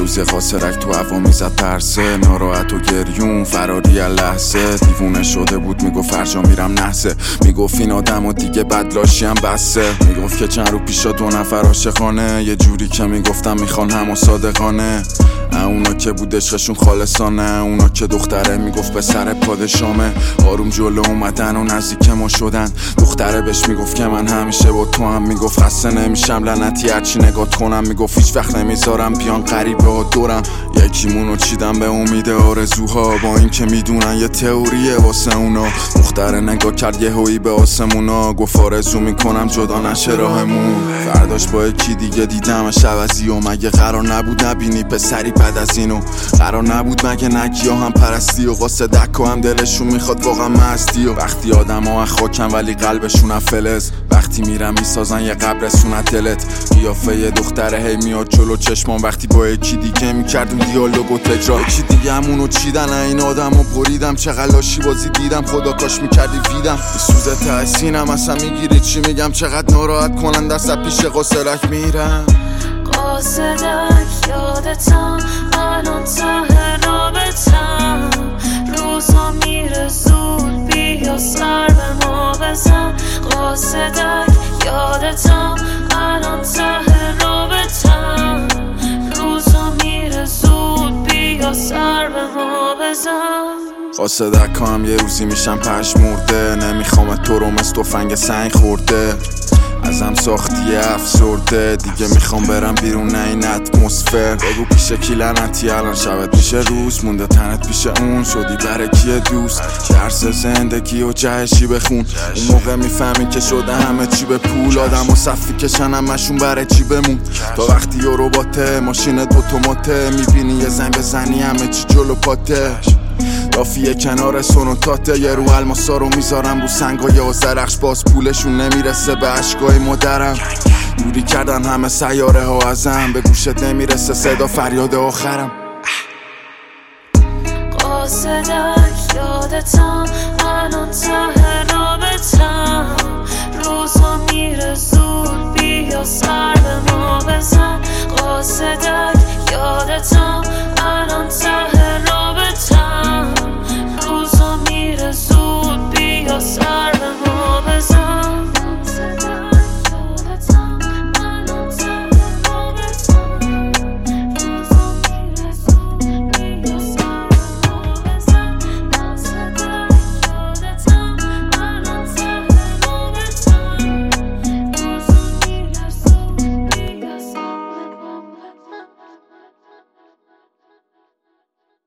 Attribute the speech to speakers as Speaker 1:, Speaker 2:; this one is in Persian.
Speaker 1: روز قاصرک تو هوا میزد پرسه، ناراحت و گریون فراری لحظه. دیوونه شده بود میگفت فرجا میرم نحسه، میگفت این آدم و دیگه بدلاشی هم بسه. میگفت که چند رو پیشا 2 نفر عاشقانه، یه جوری که میگفتم میخوان هم و صادقانه. اونا که بود عشقشون خالصانه، اونا که دختره میگفت به سر پادشامه. آروم جلو اومدن و نزدیک ما شدن، دختره بهش میگفت که من همیشه با تو هم. میگفت خسته نمیشم لعنتی هرچی نگات کنم، میگفت هیچ وقت نمیذارم بیان غریبه ها دورم. یکیمونو چیدم به امید آرزوها، با این که میدونن یه تئوریه واسه اونا. دختره نگاه کرد یه هویی به آسمونا، گفت آرزو میکنم جدا نشه راهمون. فرداش با یکی دیگه دیدمش عوضی، و مگه قرار نبود نبینی پسری بعد از اینو؟ قرار نبود مگه نگی هم پرستی و قصه دکو هم دلشون میخواد واقعا مستی؟ و وقتی آدم ها خاکن ولی قلبشون فلز، وقتی میرم میسازن یه قبرسون دلت. قیافه یه دختره هی میاد جلو چشمان، وقتی با یکی دیگه میکرد اون دیالوگ و تکرار. یکی دیگه همونو چیدن این آدم و بریدم، چقدر لاشی بازی دیدم، خدا کاش میکردی ویدم. سوزه تحسینم اصلا میگیری چی میگم، چقدر ناراحت کنن دست پیش قاصرک میرم.
Speaker 2: قاصدک یادتم الان ته رابطم، روزا میره زود بیا سر به ما بزن. قاصدک یادتم الان ته رابطم، روزا میره زود بیا سر به ما بزن.
Speaker 1: قاصدک هم یه روزی میشم پشمرده، نمیخوام تو رو مثل تفنگ سنگ خورده. ازم ساختی افسرده، دیگه میخوام برم بیرون نه این اتمسفر. بگو پیش کی لعنتی الان شبت میشه روز، مونده تنت پیش اون شدی برای کیه دوست. درس زندگی و جهشی بخون، اون موقع میفهمی که شده همه چی به پول. آدم و صفی کشن همشون برای چی بمون، تا وقتی یه رباته ماشین اتوماته، میبینی یه زنگ بزنی همه چی جلو پاته. رافیه کنار سونوتاته، یه رو الماسا رو میذارم رو سنگای آذرخش، باز پولشون نمیرسه به عشقای مادرم. دوری کردن همه سیاره ها ازم، به گوشت نمیرسه صدا فریاد آخرم.
Speaker 2: قاصدک یادتم الان ته